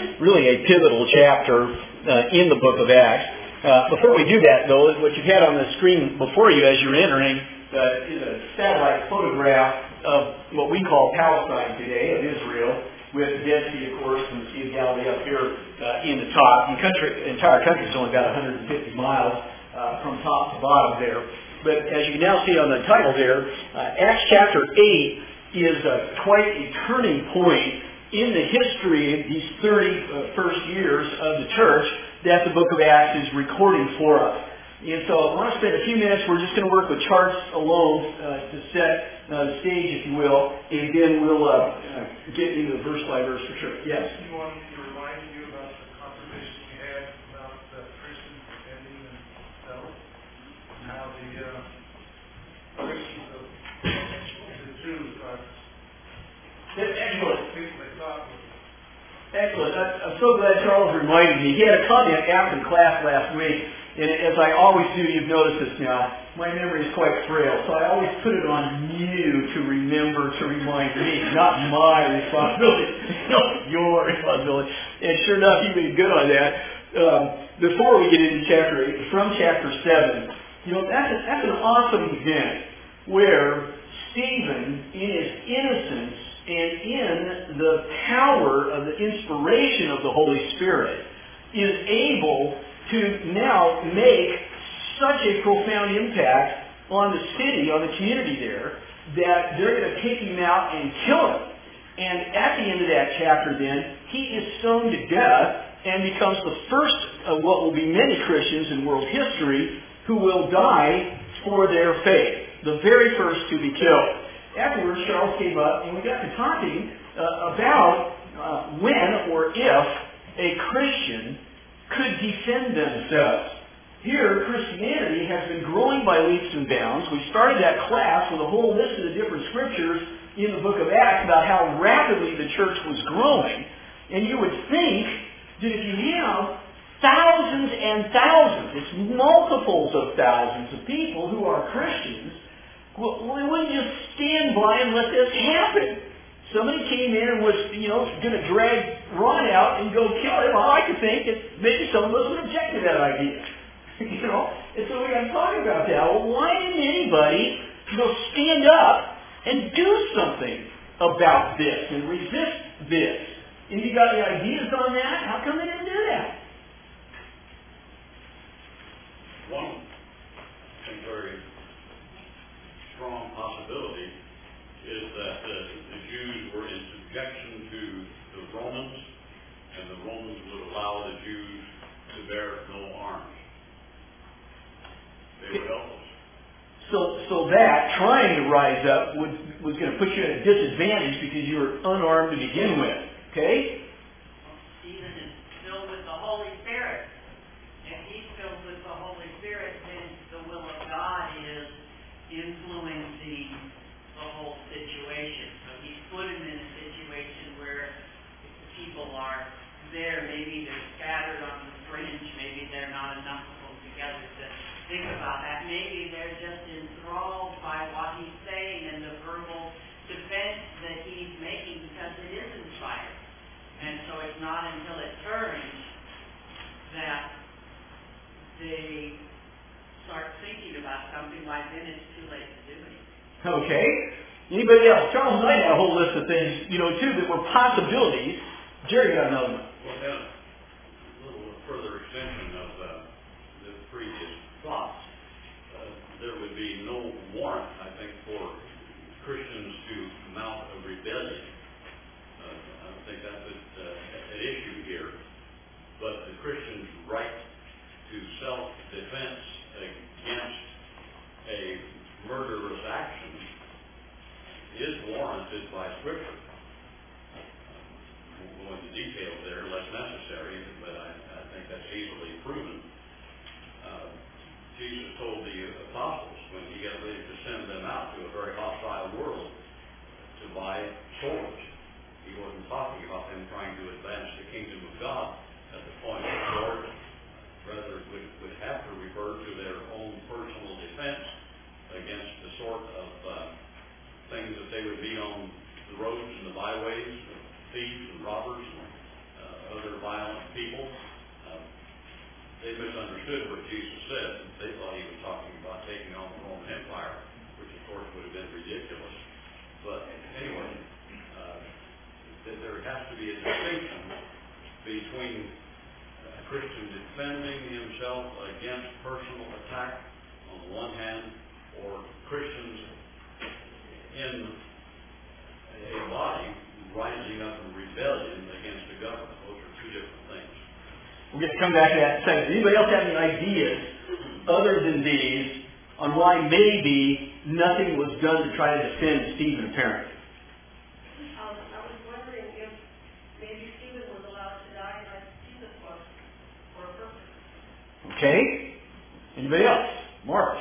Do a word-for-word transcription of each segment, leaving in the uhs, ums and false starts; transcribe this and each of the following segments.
really a pivotal chapter uh, in the book of Acts. Uh, before we do that, though, what you've had on the screen before you as you're entering uh, is a satellite photograph of what we call Palestine today, of Israel, with the Dead Sea, of course, and the Sea of Galilee up here uh, in the top. The country, entire country is only about one hundred fifty miles uh, from top to bottom there. But as you can now see on the title there, uh, Acts chapter eight is uh, quite a turning point in the history of these thirty uh, first years of the church that the book of Acts is recording for us. And so I want to spend a few minutes, we're just going to work with charts alone uh, to set uh, the stage, if you will, and then we'll uh, uh, get into the verse by verse for sure. Yes? You want me to remind you about the conversation we had about the Christians defending themselves, and how the uh, Christians of the Jews are Excellent. people they thought were. Excellent. I'm so glad Charles reminded me. He had a comment after class last week, and as I always do, you've noticed this now, my memory is quite frail, so I always put it on you to remember to remind me, not my responsibility, not your responsibility. And sure enough, he made good on that. Um, before we get into chapter eight, from chapter seven, you know, that's, a, that's an awesome event where Stephen, in his innocence and in the power of the inspiration of the Holy Spirit, is able to now make such a profound impact on the city, on the community there, that they're going to take him out and kill him. And at the end of that chapter then, he is stoned to death and becomes the first of what will be many Christians in world history who will die for their faith. The very first to be killed. Afterwards, Charles came up and we got to talking uh, about uh, when or if a Christian could defend themselves. Here, Christianity has been growing by leaps and bounds. We started that class with a whole list of the different scriptures in the book of Acts about how rapidly the church was growing. And you would think that if you have thousands and thousands, it's multiples of thousands of people who are Christians, well, we wouldn't just stand by and let this happen. Somebody came in and was, you know, going to drag Ron out and go kill him. Well, I could think that maybe some of us would object to that idea. You know? And so we got to talk about that. Well, why didn't anybody, you know, stand up and do something about this and resist this? And you got any ideas on that? How come they didn't do that? One, I think very strong possibility is that uh, the Jews were in subjection to the Romans, and the Romans would allow the Jews to bear no arms. They were helpless. So, so that trying to rise up would, was going to put you at a disadvantage because you were unarmed to begin with. Okay? Stephen is filled with the Holy Spirit. If he's filled with the Holy Spirit, then the will of God is influencing the whole situation. So he's put him in a situation where people are there. Maybe they're scattered on the fringe. Maybe they're not enough to pull together to think about that. Maybe they're just enthralled by what he's saying and the verbal defense that he's making because it is inspired. And so it's not until it turns that they start thinking about something like then it's too late to do it. Okay. Anybody else? Charles and I had a whole list of things, you know, too, that were possibilities. Jerry got another one. Well, then, a little further extension of uh, the previous thoughts. Uh, there would be no warrant, I think, for Christians to mount a rebellion. Uh, I don't think that's a, uh, an issue here. But the Christian's right to self-defense against a murderous action is warranted by Scripture. Uh, we'll go into details there, less necessary, but I, I think that's easily proven. Uh, Jesus told the apostles when he got ready to send them out to a very hostile world to buy swords. He wasn't talking about them trying to advance the kingdom of God at the point of the sword. Rather, would, would have to refer to their own personal defense against the sort of uh, things that they would meet on the roads and the byways, thieves and robbers and uh, other people. Uh, they misunderstood what Jesus said. They thought he was talking about taking on the Roman Empire, which of course would have been ridiculous. But anyway, uh, that there has to be a distinction between a Christian defending himself against personal attack on the one hand, or Christians in a body rising up in rebellion against the government. Those are two different things. We're going to come back to that in a second. Does anybody else have any ideas other than these on why maybe nothing was done to try to defend Stephen apparently? Um, I was wondering if maybe Stephen was allowed to die like Jesus was for a purpose. Okay. Anybody else? Mark.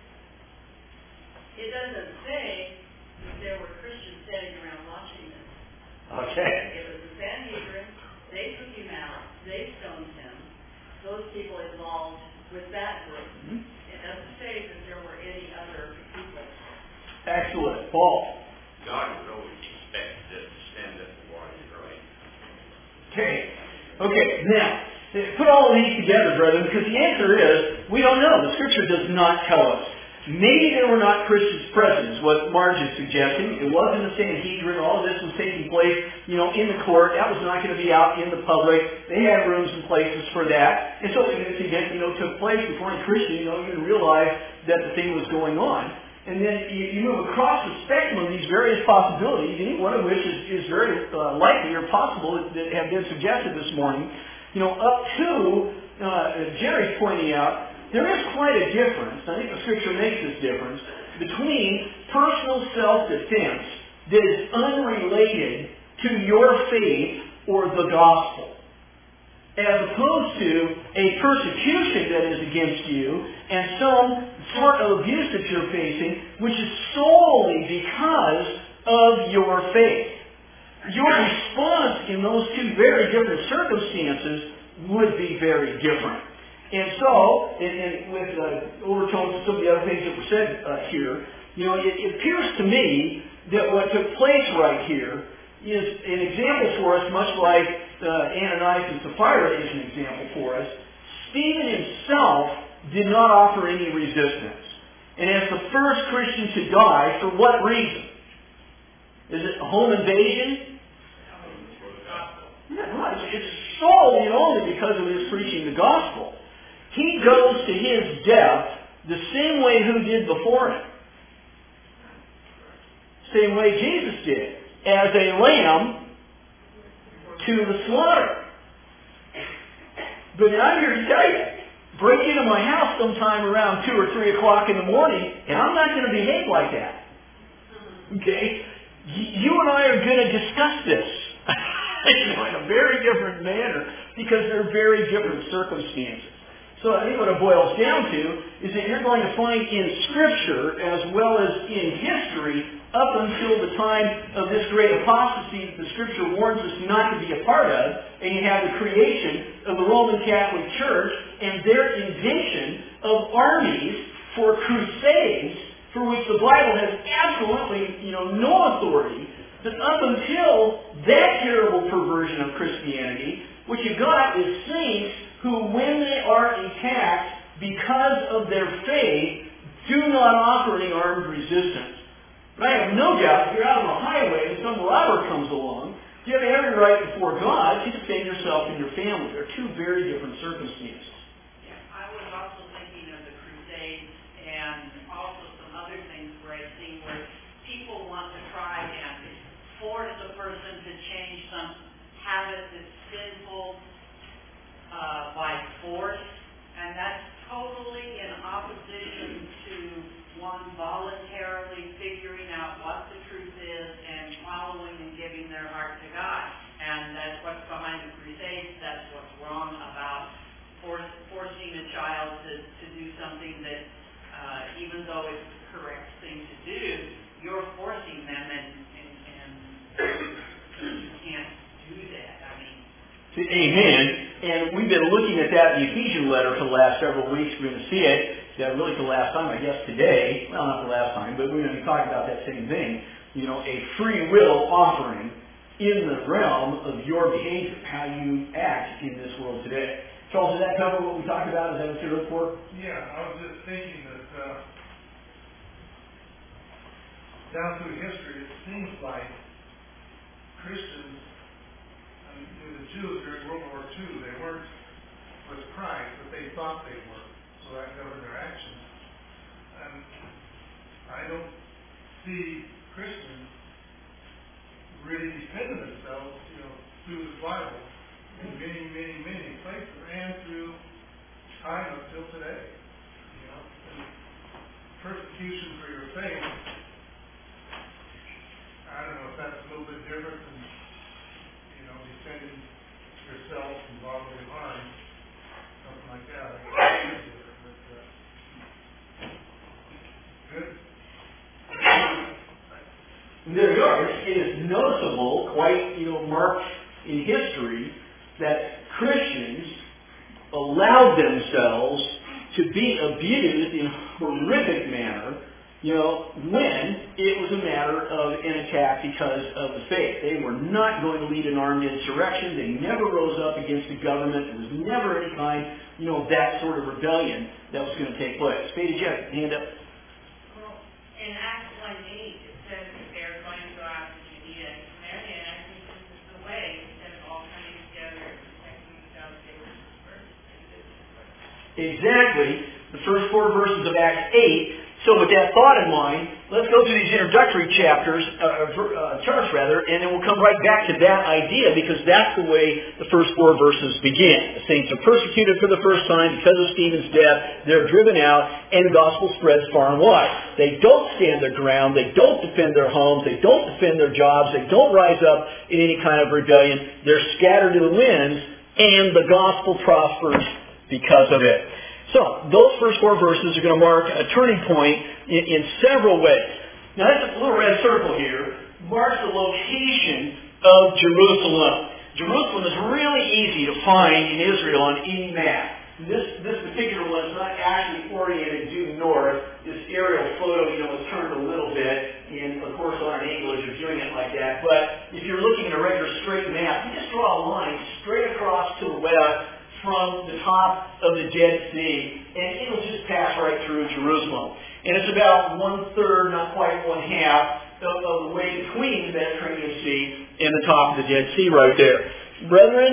It doesn't say that there were Christians standing around watching this. Okay. It was the Sanhedrin. They took him out. They stoned him. Those people involved with that group. Mm-hmm. It doesn't say that there were any other people. Excellent. Paul. God would always expect to stand up for what is right. Okay. Okay. Now, put all of these together, brethren, because the answer is we don't know. The Scripture does not tell us. Maybe there were not Christians present, is what Marge is suggesting. It wasn't the Sanhedrin. All of this was taking place, you know, in the court. That was not going to be out in the public. They had rooms and places for that. And so this event, you know, took place before any Christian, you know, even realized that the thing was going on. And then you, you move across the spectrum of these various possibilities, any one of which is, is very uh, likely or possible that, that have been suggested this morning. You know, up to, uh, Jerry's pointing out, there is quite a difference, I think the Scripture makes this difference, between personal self-defense that is unrelated to your faith or the gospel, as opposed to a persecution that is against you and some sort of abuse that you're facing, which is solely because of your faith. Your response in those two very different circumstances would be very different. And so, and, and with uh, overtones and some of the other things that were said uh, here, you know, it, it appears to me that what took place right here is an example for us, much like uh, Ananias and Sapphira is an example for us. Stephen himself did not offer any resistance. And as the first Christian to die, for what reason? Is it a home invasion? Yeah, no, it's, it's solely and only because of his preaching the gospel. He goes to his death the same way who did before him. Same way Jesus did. As a lamb to the slaughter. But I'm here to tell you, break into my house sometime around two or three o'clock in the morning, and I'm not going to behave like that. Okay? You and I are going to discuss this in a very different manner because they're very different circumstances. So I think what it boils down to is that you're going to find in Scripture as well as in history up until the time of this great apostasy that the Scripture warns us not to be a part of, and you have the creation of the Roman Catholic Church and their invention of armies for crusades for which the Bible has absolutely, you know, no authority. That up until that terrible perversion of Christianity, what you got is saints who, when they are attacked because of their faith, do not offer any armed resistance. But I have no doubt, if you're out on the highway and some robber comes along, you have every right before God to defend yourself and your family. They're two very different circumstances. Yeah, I was also thinking of the Crusades and also some other things where I've seen where people want to try and force a person to change some habit that's sinful uh, by force, and that's totally in opposition to one voluntarily figuring out what the truth is and following and giving their heart to God. And that's what's behind the Crusades. That's what's wrong about force, forcing a child to, to do something that, uh, even though it's the correct thing to do, you're forcing them, and, and, and you can't do that. I mean, Amen. And we've been looking at that in the Ephesian letter for the last several weeks. We're going to see it. Yeah, really for the last time, I guess today. Well, not the last time, but we're going to be talking about that same thing. You know, a free will offering in the realm of your behavior, how you act in this world today. Charles, did that cover what we talked about? Is that what you're looking for? Yeah, I was just thinking that uh, down through history, it seems like Christians, I mean, the Jews during World War Two, they weren't with Christ, but they thought they were. So that governed their actions. And I don't see Christians really defending themselves, you know, through the Bible in many, many, many places, and through time up till today. You know, and persecution for your faith. I don't know if that's a little bit different than, you know, defending yourself from bodily harm, something like that. I guess it's different, but, uh, good. There you are. It is noticeable, quite, you know, marked in history, that Christians allowed themselves to be abused in a horrific manner, you know, when it was a matter of an attack because of the faith. They were not going to lead an armed insurrection. They never rose up against the government. There was never any kind, you know, of that sort of rebellion that was going to take place. Faded Jeff, hand up. Well, in Acts one eight, it says that they're going to go out to Judea and Samaria, and I think this is the way, instead of all coming together and protecting themselves, they were dispersed. Exactly. The first four verses of Acts eight. So with that thought in mind, let's go through these introductory chapters, uh, uh, charts rather, and then we'll come right back to that idea, because that's the way the first four verses begin. The saints are persecuted for the first time because of Stephen's death. They're driven out, and the gospel spreads far and wide. They don't stand their ground. They don't defend their homes. They don't defend their jobs. They don't rise up in any kind of rebellion. They're scattered to the winds, and the gospel prospers because of it. So, those first four verses are going to mark a turning point in, in several ways. Now, this little red circle here marks the location of Jerusalem. Jerusalem is really easy to find in Israel on any map. This, this particular one is not actually oriented due north. This aerial photo, you know, is turned a little bit, and of course on an angle as you're viewing it like that. But if you're looking at a regular straight map, you just draw a line straight across to the west from the top of the Dead Sea, and it'll just pass right through Jerusalem. And it's about one-third, not quite one-half, of, of the way between the Mediterranean Sea and the top of the Dead Sea right there. Brethren,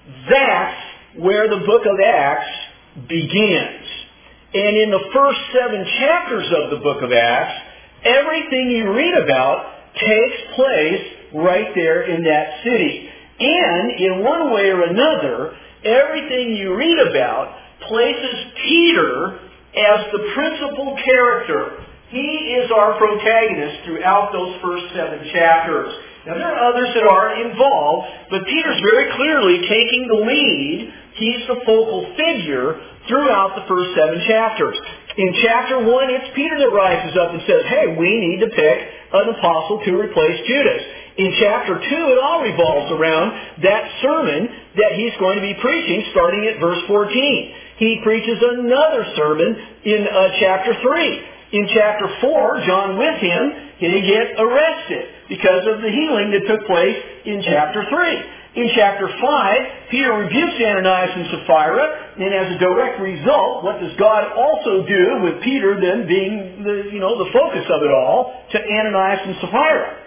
that's where the book of Acts begins. And in the first seven chapters of the book of Acts, everything you read about takes place right there in that city. And in one way or another, everything you read about places Peter as the principal character. He is our protagonist throughout those first seven chapters. Now, there are others that are involved, but Peter's very clearly taking the lead. He's the focal figure throughout the first seven chapters. In chapter one, it's Peter that rises up and says, hey, we need to pick an apostle to replace Judas. In chapter two, it all revolves around that sermon that he's going to be preaching starting at verse fourteen. He preaches another sermon in uh, chapter three. In chapter four, John with him, he get arrested because of the healing that took place in chapter three. In chapter five, Peter rebukes Ananias and Sapphira, and as a direct result, what does God also do with Peter then being the, you know, the focus of it all to Ananias and Sapphira?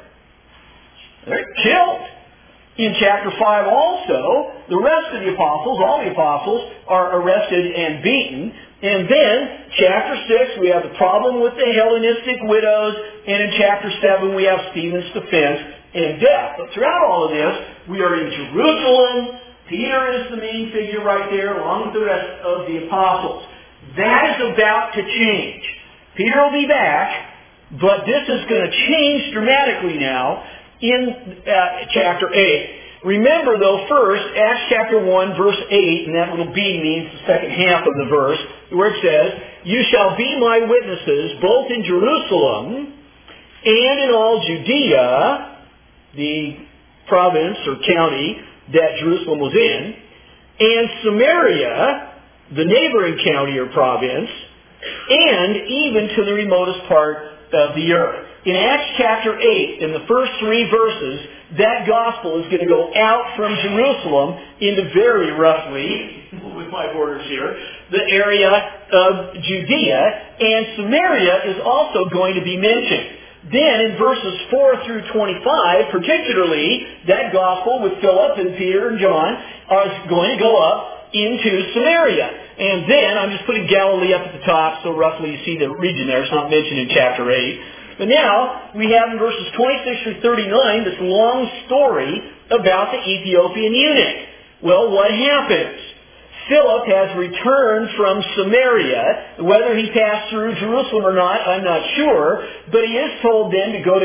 They're killed. In chapter five also, the rest of the apostles, all the apostles, are arrested and beaten. And then, chapter six, we have the problem with the Hellenistic widows. And in chapter seven, we have Stephen's defense and death. But throughout all of this, we are in Jerusalem. Peter is the main figure right there, along with the rest of the apostles. That is about to change. Peter will be back, but this is going to change dramatically now in uh, chapter eight. Remember, though, first, Acts chapter one, verse eight, and that little B means the second half of the verse, where it says, you shall be my witnesses both in Jerusalem and in all Judea, the province or county that Jerusalem was in, and Samaria, the neighboring county or province, and even to the remotest part of the earth. In Acts chapter eight, in the first three verses, that gospel is going to go out from Jerusalem into very roughly, with my borders here, the area of Judea, and Samaria is also going to be mentioned. Then in verses four through twenty-five, particularly, that gospel with Philip and Peter and John is going to go up into Samaria. And then, I'm just putting Galilee up at the top, so roughly you see the region there. It's not mentioned in chapter eight. But now, we have in verses twenty-six through thirty-nine this long story about the Ethiopian eunuch. Well, what happens? Philip has returned from Samaria. Whether he passed through Jerusalem or not, I'm not sure. But he is told then to go to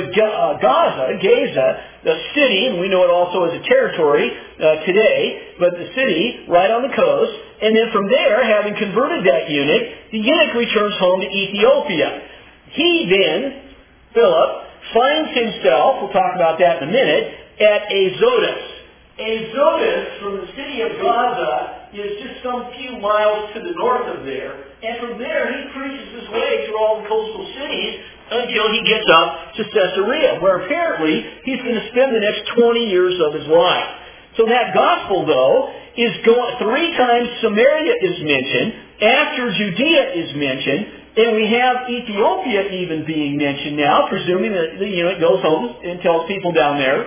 Gaza, Gaza, the city, and we know it also as a territory uh, today, but the city right on the coast. And then from there, having converted that eunuch, the eunuch returns home to Ethiopia. He then, Philip, finds himself, we'll talk about that in a minute, at Azotus. Azotus, from the city of Gaza, is just some few miles to the north of there. And from there, he preaches his way through all the coastal cities until he gets up to Caesarea, where apparently he's going to spend the next twenty years of his life. So that gospel, though, is going, three times Samaria is mentioned, after Judea is mentioned, and we have Ethiopia even being mentioned now, presuming that the eunuch goes home and tells people down there.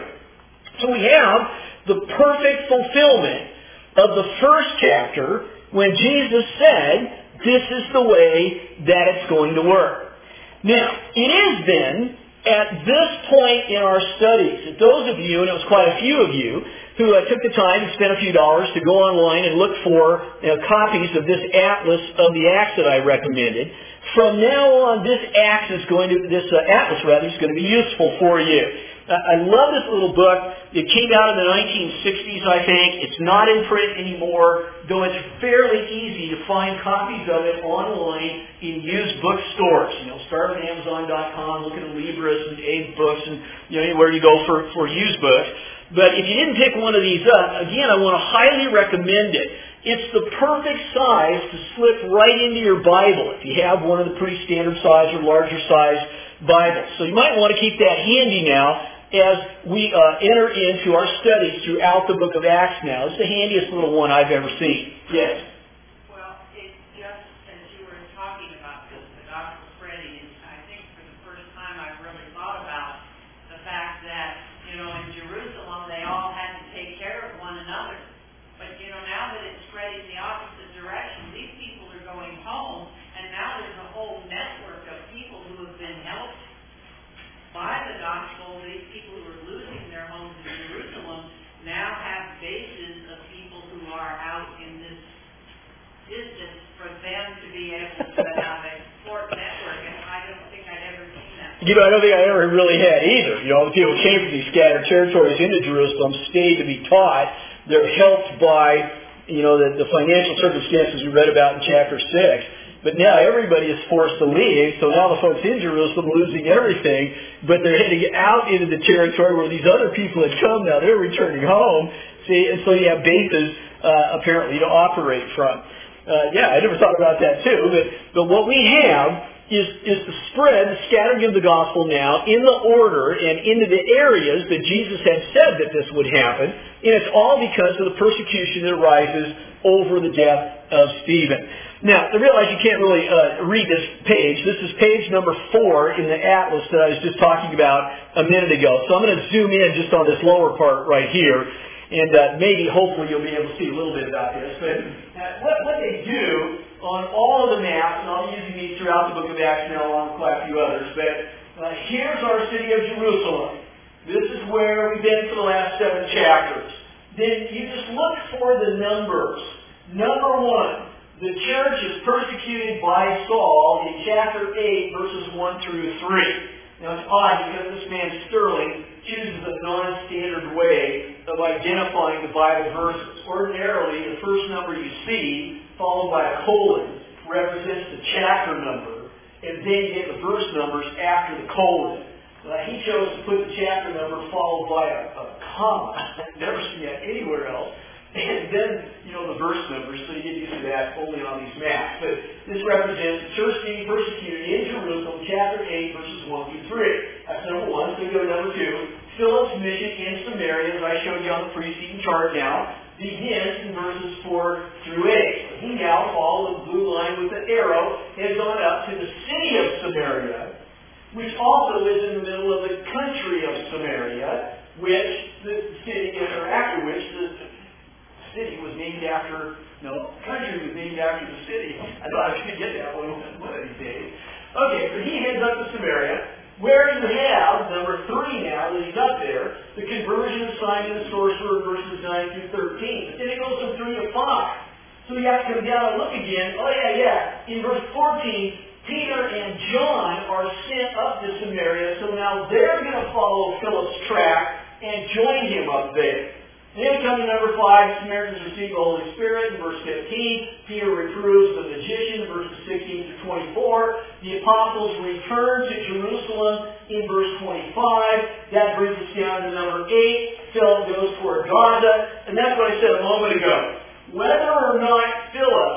So we have the perfect fulfillment of the first chapter when Jesus said, this is the way that it's going to work. Now, it is then, at this point in our studies, that those of you, and it was quite a few of you, who uh, took the time to spend a few dollars to go online and look for you know, copies of this atlas of the Acts that I recommended, from now on, this Acts is going to, this uh, atlas rather, is going to be useful for you. I love this little book. It came out in the nineteen sixties, I think. It's not in print anymore, though it's fairly easy to find copies of it online in used bookstores. You know, start with Amazon dot com, look at Libris and Abe Books, and you know anywhere you go for, for used books. But if you didn't pick one of these up, again, I want to highly recommend it. It's the perfect size to slip right into your Bible if you have one of the pretty standard size or larger size Bibles. So you might want to keep that handy now as we uh, enter into our studies throughout the book of Acts now. It's the handiest little one I've ever seen. Yes? Well, it just, as you were talking about this, the gospel spreading, and I think for the first time I've really thought about the fact that, you know, in Jerusalem they all had to take care of one another. But, you know, now that it's spreading the opposite direction, these people are going home, and now there's a whole network of people who have been helped by the gospel. These people who are losing their homes in Jerusalem now have bases of people who are out in this distance for them to be able to have a support network, and I don't think I'd ever seen that. You know, I don't think I ever really had either. You know, the people who came from these scattered territories into Jerusalem stayed to be taught. They're helped by, you know, the, the financial circumstances we read about in chapter six. But now everybody is forced to leave, so now the folks in Jerusalem are losing everything, but they're heading out into the territory where these other people had come. Now they're returning home. See, and so you have bases uh, apparently to operate from. Uh, yeah, I never thought about that too, but, but what we have is, is the spread, the scattering of the gospel now in the order and into the areas that Jesus had said that this would happen, and it's all because of the persecution that arises over the death of Stephen. Now, I realize you can't really uh, read this page. This is page number four in the atlas that I was just talking about a minute ago. So I'm going to zoom in just on this lower part right here, and uh, maybe, hopefully, you'll be able to see a little bit about this. But uh, what, what they do on all of the maps, and I'll be using these throughout the book of Acts now along with quite a few others, but uh, here's our city of Jerusalem. This is where we've been for the last seven chapters. Then you just look for the numbers. Number one, the church is persecuted by Saul in chapter eight, verses one through three. Now it's odd because this man Sterling chooses a non-standard way of identifying the Bible verses. Ordinarily, the first number you see, followed by a colon, represents the chapter number, and then you get the verse numbers after the colon. Uh, he chose to put the chapter number followed by a, a comma. I've never seen that anywhere else. And then, you know, the verse numbers, so you get used to that only on these maps. But this represents the church being persecuted in Jerusalem, chapter eight, verses one through three. That's number one. So we go to number two. Philip's mission in Samaria, as I showed you on the preceding chart now, begins in verses four through eight. He now, follow the blue line with the arrow, has gone up to the city of Samaria, which also is in the middle of the country of Samaria, which the city, or after which the city was named after, no, country was named after the city. I thought I was going to get that one one of these days. Okay, so he heads up to Samaria, where you have, number three now, that he's up there, the conversion of Simon the sorcerer, verses nine through thirteen. But then it goes from three to five. So you have to come down and look again. Oh yeah, yeah. In verse fourteen, Peter and John are sent up to Samaria, so now they're going to follow Philip's track and join him up there. Then come to number five, Samaritans receive the Holy Spirit in verse fifteen. Peter reproves the magician, verses sixteen to twenty-four. The apostles return to Jerusalem in verse twenty-five. That brings us down to number eight. Philip goes toward Gaza. And that's what I said a moment ago. Whether or not Philip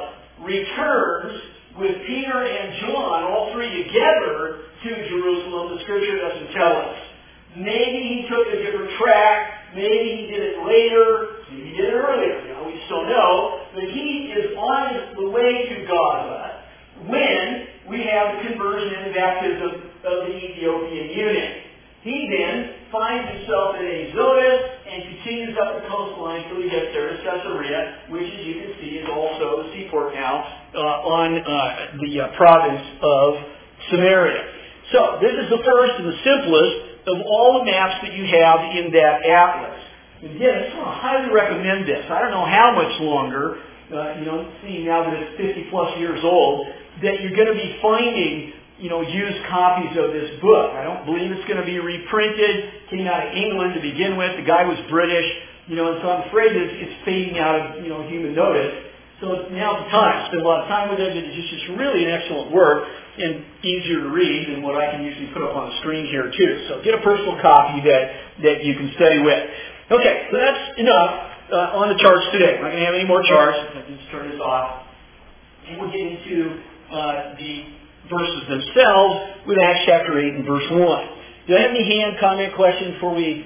returns with Peter and John, all three together, to Jerusalem, the Scripture doesn't tell us. Maybe he took a different track. Maybe he did it later. Maybe he did it earlier. You know, we just don't know. But he is on the way to Gaza when we have the conversion and baptism of the Ethiopian eunuch. He then finds himself in Azotus and continues up the coastline until he gets there to Caesarea, which, as you can see, is also the seaport now uh, on uh, the uh, province of Samaria. So this is the first and the simplest of all the maps that you have in that atlas. And again, I just want to highly recommend this. I don't know how much longer, uh, you know, seeing now that it's fifty plus years old, that you're going to be finding, you know, used copies of this book. I don't believe it's going to be reprinted. It came out of England to begin with. The guy was British, you know, and so I'm afraid that it's fading out of, you know, human notice. So now's the time. Spend a lot of time with it. It's just really an excellent work and easier to read than what I can usually put up on the screen here too. So get a personal copy that, that you can study with. Okay, so that's enough uh, on the charts today. We're not going to have any more charts. I can just turn this off. And we'll get into uh, the verses themselves with Acts chapter eight and verse one. Do I have any hand, comment, question before we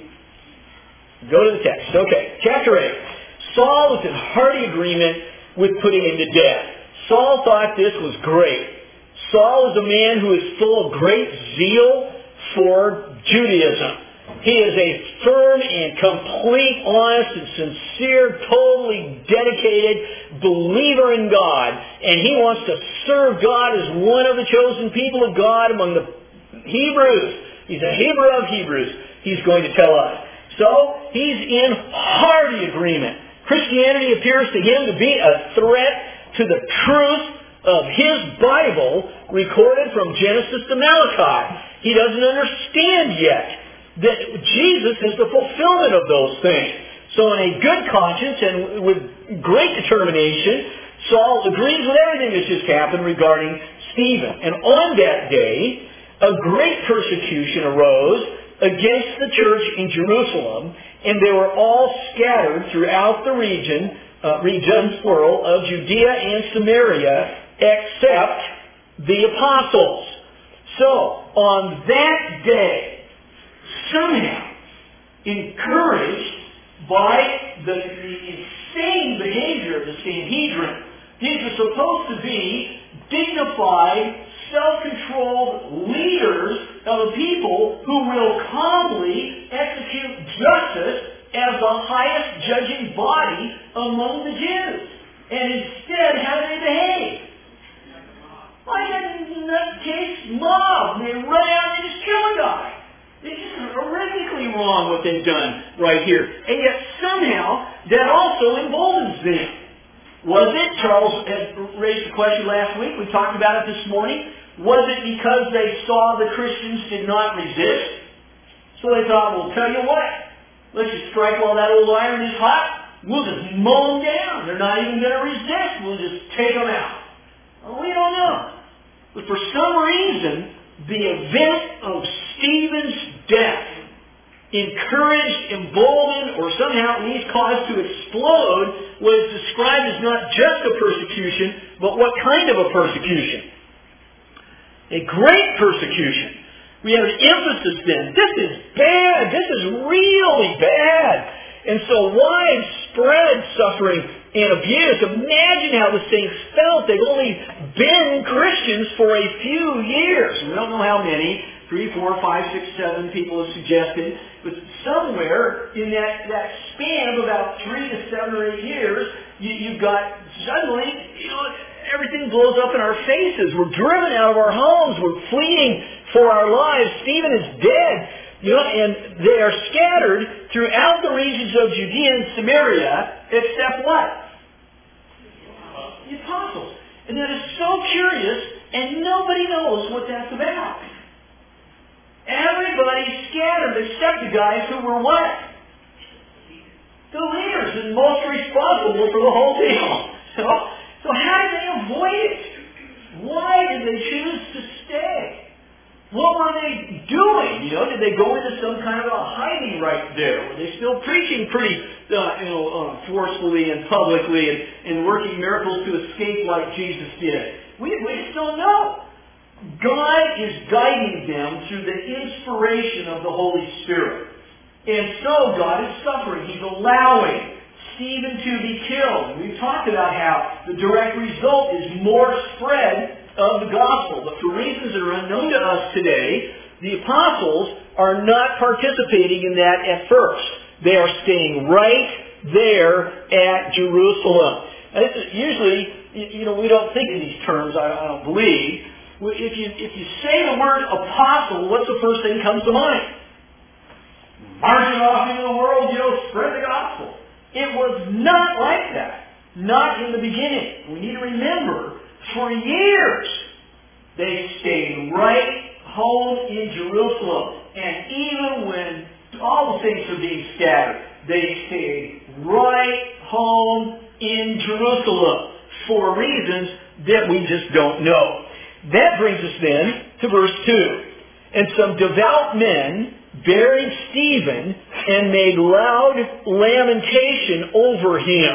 go to the text? Okay, chapter eight. Saul was in hearty agreement with putting him to death. Saul thought this was great. Saul is a man who is full of great zeal for Judaism. He is a firm and complete, honest and sincere, totally dedicated believer in God. And he wants to serve God as one of the chosen people of God among the Hebrews. He's a Hebrew of Hebrews, he's going to tell us. So, he's in hearty agreement. Christianity appears to him to be a threat to the truth of his Bible recorded from Genesis to Malachi. He doesn't understand yet that Jesus is the fulfillment of those things. So in a good conscience and with great determination, Saul agrees with everything that's just happened regarding Stephen. And on that day, a great persecution arose against the church in Jerusalem, and they were all scattered throughout the region, uh, regions, plural, of Judea and Samaria, except the apostles. So, on that day, somehow, encouraged by the, the insane behavior of the Sanhedrin, these are supposed to be dignified, self-controlled leaders of a people who will calmly execute justice as the highest judging body among the Jews. And instead, how do they behave? Like a nutcase mob. They run out and they just kill a guy. It's just horrifically wrong what they've done right here. And yet somehow that also emboldens them. Was it, Charles had raised the question last week, we talked about it this morning, was it because they saw the Christians did not resist? So they thought, well, tell you what, let's just strike while that old iron is hot, we'll just mow them down. They're not even going to resist, we'll just take them out. Well, we don't know. But for some reason, the event of Stephen's death encouraged, emboldened, or somehow at least caused to explode was described as not just a persecution, but what kind of a persecution? A great persecution. We have an emphasis then. This is bad. This is really bad. And so widespread suffering and abuse. Imagine how the saints felt. They've only been Christians for a few years. We don't know how many. Three, four, five, six, seven people have suggested. But somewhere in that, that span of about three to seven or eight years, you, you've got suddenly, you know, everything blows up in our faces. We're driven out of our homes. We're fleeing for our lives. Stephen is dead. You know, and they are scattered throughout the regions of Judea and Samaria, except what? The apostles. And that is so curious, and nobody knows what that's about. Everybody scattered except the guys who were what? The leaders and most responsible for the whole deal. So, so how did they avoid it? Why did they choose to stay? What were they doing? You know, did they go into some kind of a hiding right there? Were they still preaching pretty, uh, you know, uh, forcefully and publicly and, and working miracles to escape like Jesus did? We, we just don't know. God is guiding them through the inspiration of the Holy Spirit. And so God is suffering. He's allowing Stephen to be killed. We've talked about how the direct result is more spread of the gospel. But for reasons that are unknown to us today, the apostles are not participating in that at first. They are staying right there at Jerusalem. And this is usually, you know, we don't think in these terms, I, I don't believe. If you, if you say the word apostle, what's the first thing that comes to mind? Marching off into the world, you know, spread the gospel. It was not like that. Not in the beginning. We need to remember, for years, they stayed right home in Jerusalem. And even when all the saints are being scattered, they stayed right home in Jerusalem for reasons that we just don't know. That brings us then to verse two. And some devout men buried Stephen and made loud lamentation over him.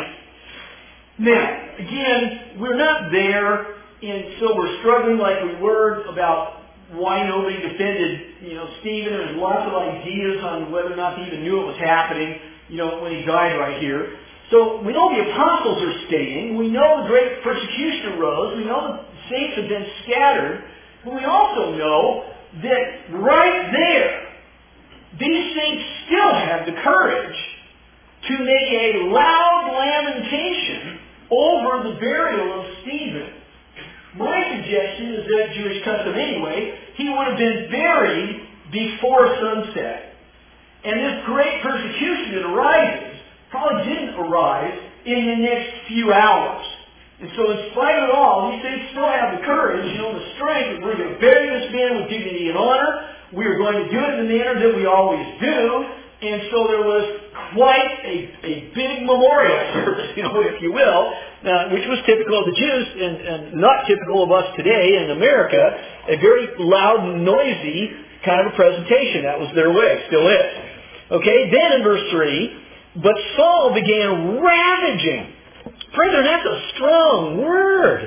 Now, again, we're not there, and so we're struggling like we were about why nobody defended, you know, Stephen. There's lots of ideas on whether or not they even knew it was happening, you know, when he died right here. So we know the apostles are staying. We know the great persecution arose. We know the saints have been scattered. But we also know that right there, these saints still have the courage to make a loud lamentation over the burial of Stephen. My suggestion is that Jewish custom anyway, he would have been buried before sunset. And this great persecution that arises probably didn't arise in the next few hours. And so in spite of it all, these saints still have the courage, you know, the strength that we're going to bury this man with dignity and honor. We are going to do it in the manner that we always do. And so there was quite a, a big memorial service, you know, if you will, uh, which was typical of the Jews and, and not typical of us today in America. A very loud and noisy kind of a presentation. That was their way, still is. Okay, then in verse three, but Saul began ravaging. Brethren, that's a strong word.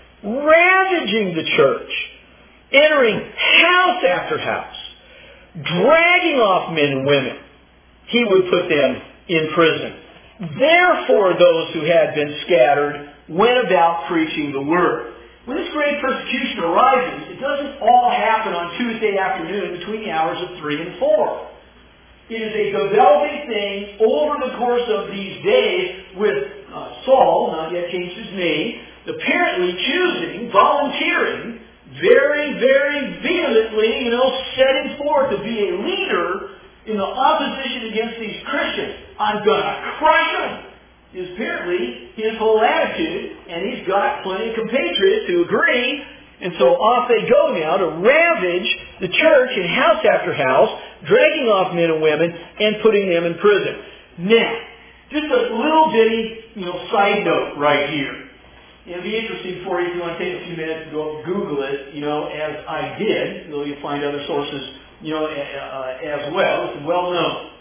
Ravaging the church. Entering house after house. Dragging off men and women. He would put them in prison. Therefore, those who had been scattered went about preaching the word. When this great persecution arises, it doesn't all happen on Tuesday afternoon between the hours of three and four. It is a developing thing over the course of these days with uh, Saul, not yet changed his name, apparently choosing, volunteering, very, very vehemently, you know, setting forth to be a leader in the opposition against these Christians. I'm going to crush them, is apparently his whole attitude, and he's got plenty of compatriots who agree. And so off they go now to ravage the church in house after house, dragging off men and women and putting them in prison. Now, just a little bitty, you know, side note right here. It'll be interesting for you if you want to take a few minutes to go Google it, you know, as I did. Though you'll find other sources you know, uh, as well. It's well known.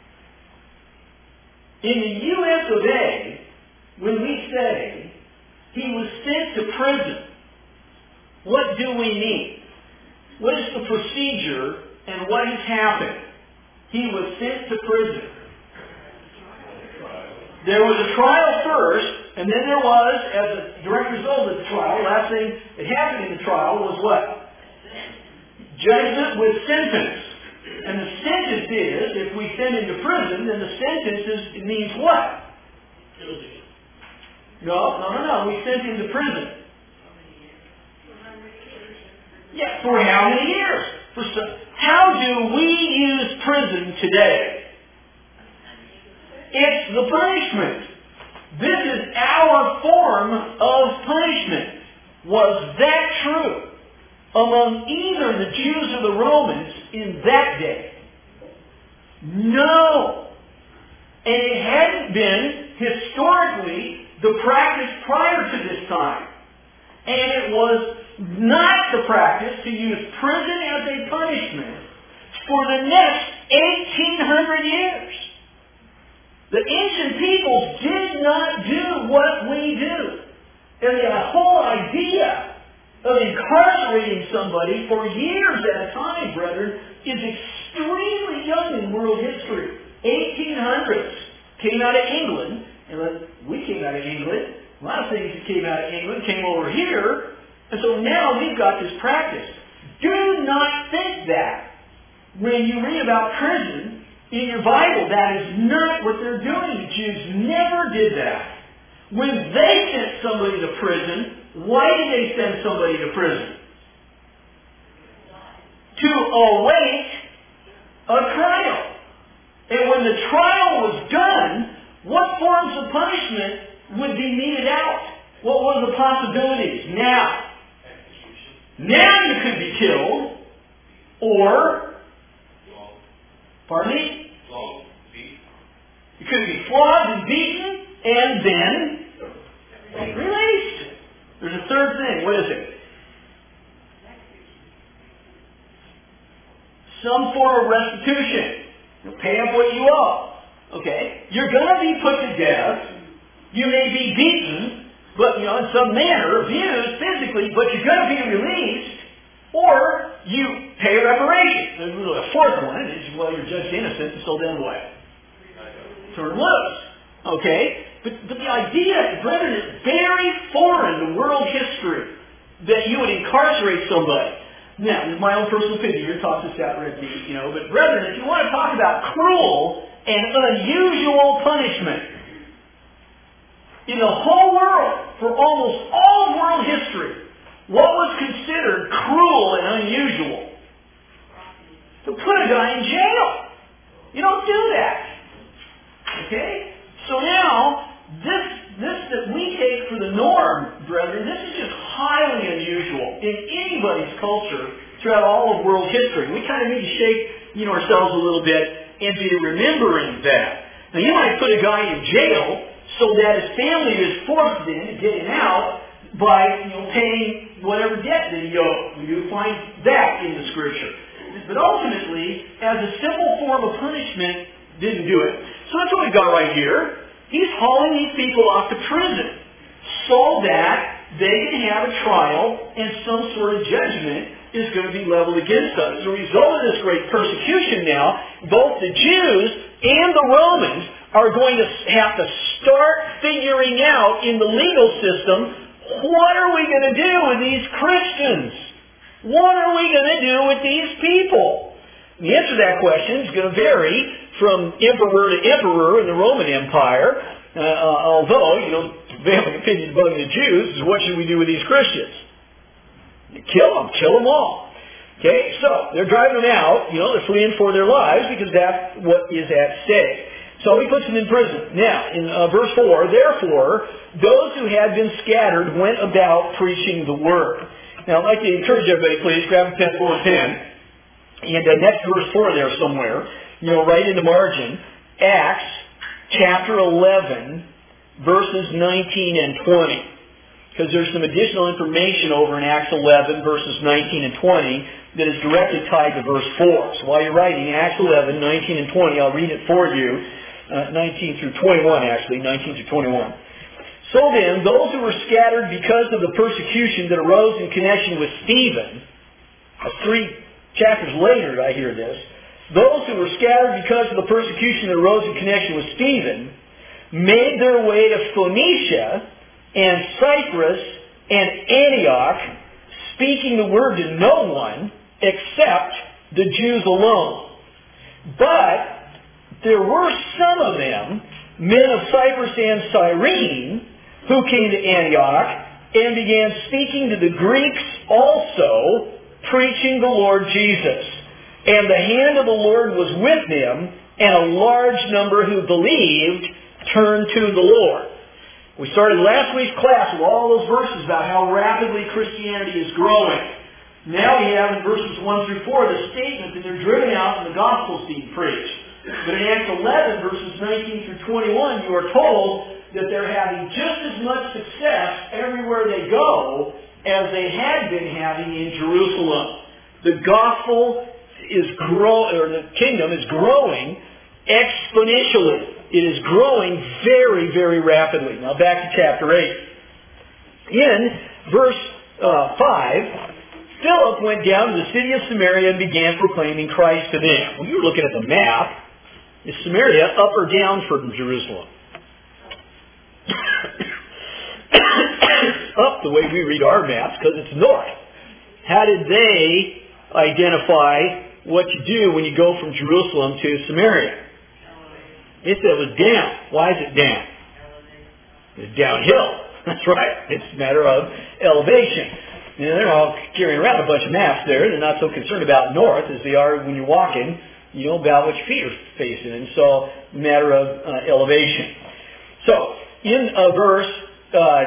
In the U S of A, when we say he was sent to prison, what do we mean? What is the procedure and what has happened? He was sent to prison. There was a trial first, and then there was, as a direct result of the trial, last thing that happened in the trial was what? Judgment with sentence. And the sentence is, if we send him to prison, then the sentence is, it means what? Guilty. No, no, no, no. We sent him to prison. Yeah, for how many years? For some, how do we use prison today? It's the punishment. This is our form of punishment. Was that true among either the Jews or the Romans in that day? No. And it hadn't been historically the practice prior to this time. And it was not the practice to use prison as a punishment for the next eighteen hundred years. The ancient peoples did not do what we do. And the whole idea of incarcerating somebody for years at a time, brethren, is extremely young in world history. eighteen hundreds. Came out of England. And we came out of England. A lot of things that came out of England came over here. And so now we've got this practice. Do not think that when you read about prison in your Bible, that is not what they're doing. The Jews never did that. When they sent somebody to prison, why did they send somebody to prison? To await a trial. And when the trial was done, what forms of punishment would be meted out? What were the possibilities? Now, now you could be killed, or, pardon me? You could be flogged and beaten, and then released. There's a third thing. What is it? Some form of restitution. You'll pay up what you owe. Okay? You're going to be put to death. You may be beaten, but, you know, in some manner, abused physically, but you're going to be released, or you pay reparation. There's really a fourth one. Is, well, you're judged innocent, and so then what? Turn loose. Okay? But, but the idea, brethren, is very foreign to world history that you would incarcerate somebody. Now, this is my own personal opinion. Your talk this out real deep, you know. But brethren, if you want to talk about cruel and unusual punishment, in the whole world, for almost all of world history, what was considered cruel and unusual? To put a guy in jail. You don't do that. Okay? So now, this this that we take for the norm, brethren, this is just highly unusual in anybody's culture throughout all of world history. We kind of need to shake you know, ourselves a little bit and be remembering that. Now, you might put a guy in jail so that his family is forced then to get him out by you know, paying whatever debt that he owed. We do find that in the Scripture. But ultimately, as a simple form of punishment, didn't do it. So that's what we've got right here. He's hauling these people off to prison so that they can have a trial and some sort of judgment is going to be leveled against us. As a result of this great persecution now, both the Jews and the Romans are going to have to start figuring out in the legal system, what are we going to do with these Christians? What are we going to do with these people? The answer to that question is going to vary from emperor to emperor in the Roman Empire. Uh, uh, although, you know, they have an opinion among the Jews is what should we do with these Christians? You kill them. Kill them all. Okay, so they're driving them out. You know, they're fleeing for their lives because that's what is at stake. So he puts them in prison. Now, in uh, verse four, therefore, those who had been scattered went about preaching the word. Now, I'd like to encourage everybody, please, grab a pencil and pen. And uh, next verse four there somewhere, you know, right in the margin, Acts chapter eleven, verses nineteen and twenty. Because there's some additional information over in Acts eleven, verses nineteen and twenty, that is directly tied to verse four. So while you're writing Acts eleven, nineteen and twenty, I'll read it for you. Uh, nineteen through twenty-one, actually. nineteen through twenty-one. So then, those who were scattered because of the persecution that arose in connection with Stephen, three chapters later I hear this, those who were scattered because of the persecution that arose in connection with Stephen made their way to Phoenicia and Cyprus and Antioch, speaking the word to no one except the Jews alone. But there were some of them, men of Cyprus and Cyrene, who came to Antioch and began speaking to the Greeks also, preaching the Lord Jesus. And the hand of the Lord was with them, and a large number who believed turned to the Lord. We started last week's class with all those verses about how rapidly Christianity is growing. Now we have in verses one through four the statement that they're driven out and the gospel's being preached. But in Acts eleven, verses nineteen through twenty-one, you are told that they're having just as much success everywhere they go as they had been having in Jerusalem. The gospel is grow, or the kingdom is growing exponentially. It is growing very, very rapidly. Now back to chapter eight. In verse uh, five, Philip went down to the city of Samaria and began proclaiming Christ to them. When you're looking at the map, is Samaria up or down from Jerusalem? Up, the way we read our maps, because it's north. How did they identify what you do when you go from Jerusalem to Samaria? They said it was down. Why is it down? It's downhill. That's right. It's a matter of elevation. You know, they're all carrying around a bunch of maps there. They're not so concerned about north as they are when you're walking, you know, about what your feet are facing. And so, a matter of uh, elevation. So, in uh, verse, uh,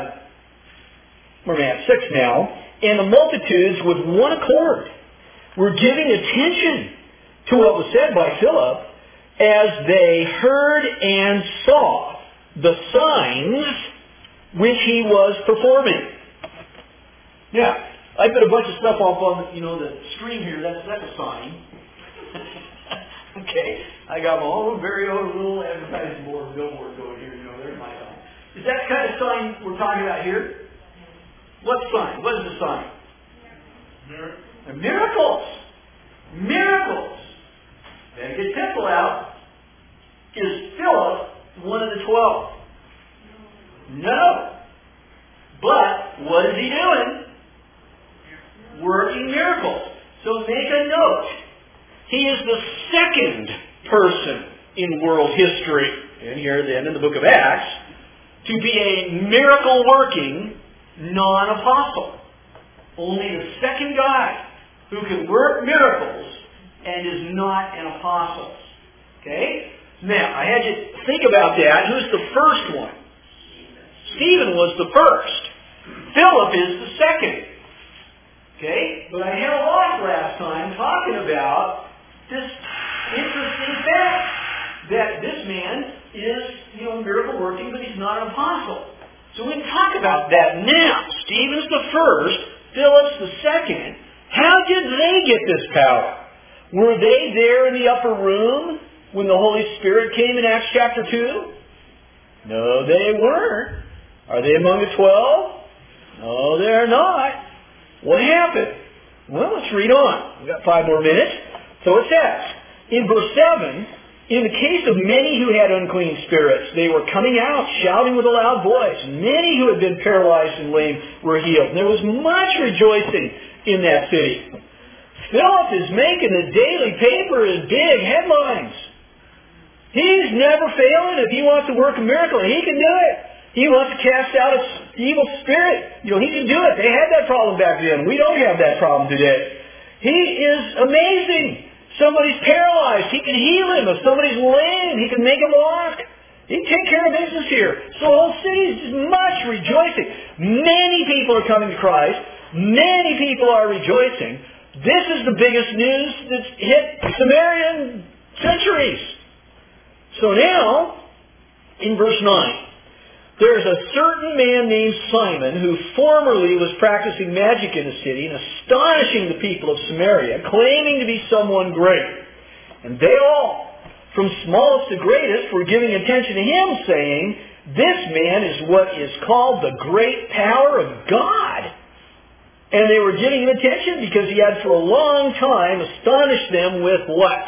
we're at six now, and the multitudes with one accord were giving attention to what was said by Philip as they heard and saw the signs which he was performing. Yeah, I put a bunch of stuff up on, you know, the screen here. That's that's a sign. Okay, I got my own very own little advertising board, billboard going here. You know, there's my sign. Is that the kind of sign we're talking about here? What sign? What is the sign? Miracles. Miracles. Miracles. Then get temple out. Is Philip one of the twelve? No. But what is he doing? Working miracles. So make a note. He is the second person in world history, and here then in the book of Acts, to be a miracle-working non-apostle. Only the second guy who can work miracles and is not an apostle. Okay? Now, I had you think about that. Who's the first one? Stephen was the first. Philip is the second. Okay? But I held off last time talking about this interesting fact that this man is, you know, miracle working, but he's not an apostle. So we can talk about that now. Stephen's the first, Philip's the second. How did they get this power? Were they there in the upper room when the Holy Spirit came in Acts chapter two? No, they weren't. Are they among the twelve? No, they're not. What happened? Well, let's read on. We've got five more minutes. So it says, in verse seven, in the case of many who had unclean spirits, they were coming out, shouting with a loud voice. Many who had been paralyzed and lame were healed. And there was much rejoicing in that city. Philip is making the daily paper in big headlines. He's never failing. If he wants to work a miracle, he can do it. He wants to cast out an evil spirit. You know, he can do it. They had that problem back then. We don't have that problem today. He is amazing. Somebody's paralyzed, he can heal him. If somebody's lame, he can make him walk. He can take care of business here. So the whole city is just much rejoicing. Many people are coming to Christ. Many people are rejoicing. This is the biggest news that's hit Samaria in centuries. So now, in verse nine, There's a certain man named Simon who formerly was practicing magic in the city and astonishing the people of Samaria, claiming to be someone great. And they all, from smallest to greatest, were giving attention to him, saying, "This man is what is called the great power of God." And they were giving him attention because he had for a long time astonished them with what?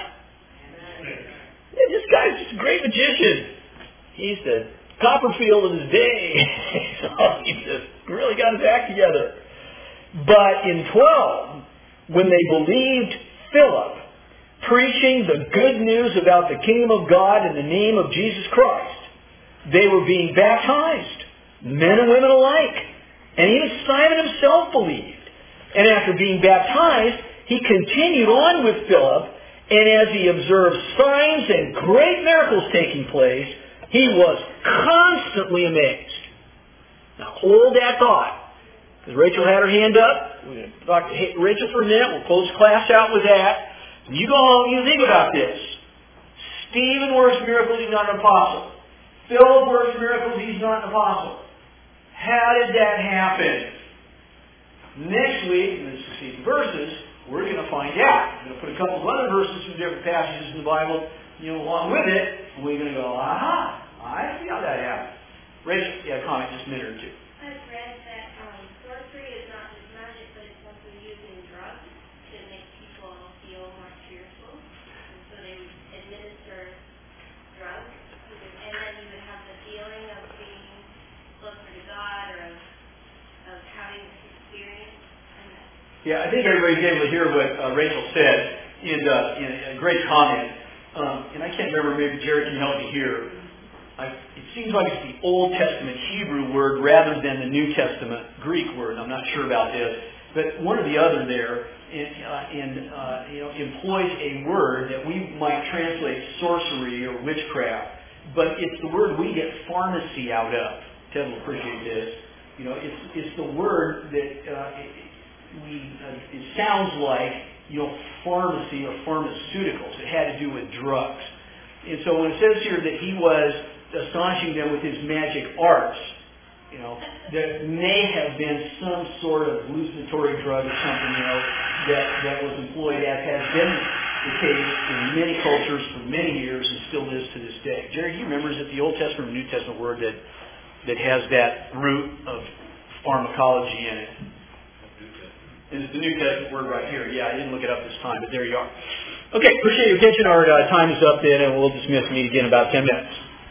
Yeah, this guy's just a great magician. He's the Copperfield of his day. So he just really got his act together. But in twelve, when they believed Philip preaching the good news about the kingdom of God in the name of Jesus Christ, they were being baptized, men and women alike. And even Simon himself believed. And after being baptized, he continued on with Philip, and as he observed signs and great miracles taking place, he was constantly amazed. Now hold that thought, because Rachel had her hand up. We're going to talk to Rachel for a minute. We'll close class out with that. You go home, you think about this. Stephen works miracles, he's not an apostle. Philip works miracles, he's not an apostle. How did that happen? Next week, in the succeeding verses, we're going to find out. We're going to put a couple of other verses from different passages in the Bible, you know, along with it, and we're going to go, aha, I see how that happened. Rachel, yeah, comment just a minute or two. I've read that um, sorcery is not just magic, but it's also using drugs to make people feel more cheerful. And so they would administer drugs, and then you would have the feeling of being closer to God or of, of having this experience. Yeah, I think everybody's able to hear what uh, Rachel said in, uh, in a great comment. Um, and I can't remember, maybe Jerry can help me here. I, it seems like it's the Old Testament Hebrew word rather than the New Testament Greek word. I'm not sure about this. But one or the other there in, uh, in, uh, you know, employs a word that we might translate sorcery or witchcraft. But it's the word we get pharmacy out of. Ted will appreciate this. You know, it's, it's the word that uh, it, we, uh, it sounds like, you know, pharmacy or pharmaceuticals. It had to do with drugs. And so when it says here that he was astonishing them with his magic arts, you know, there may have been some sort of hallucinatory drug or something, you know, that, that was employed, as has been the case in many cultures for many years and still is to this day. Jerry, do you remember, is it the Old Testament or New Testament word that, that has that root of pharmacology in it? It's the New Testament word right here. Yeah, I didn't look it up this time, but there you are. Okay, appreciate your attention. Our uh, time is up then, and we'll dismiss and meet again in about ten minutes.